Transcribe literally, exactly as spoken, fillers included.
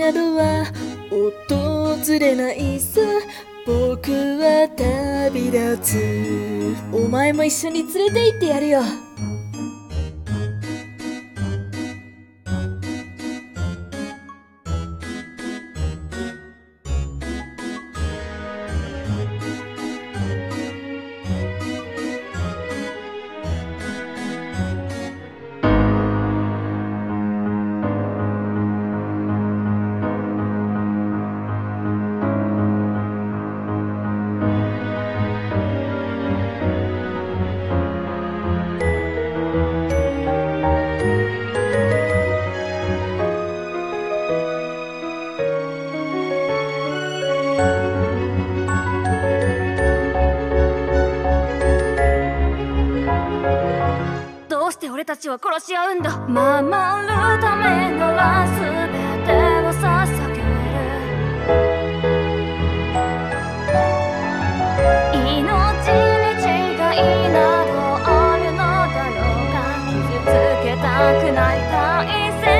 などは訪れないさ。僕は旅立つ。お前も一緒に連れて行ってやるよ。 どうして俺たちは殺し合うんだ。守るためなら全てを捧げる。命に違いなどあるのだろうか。傷つけたくない大切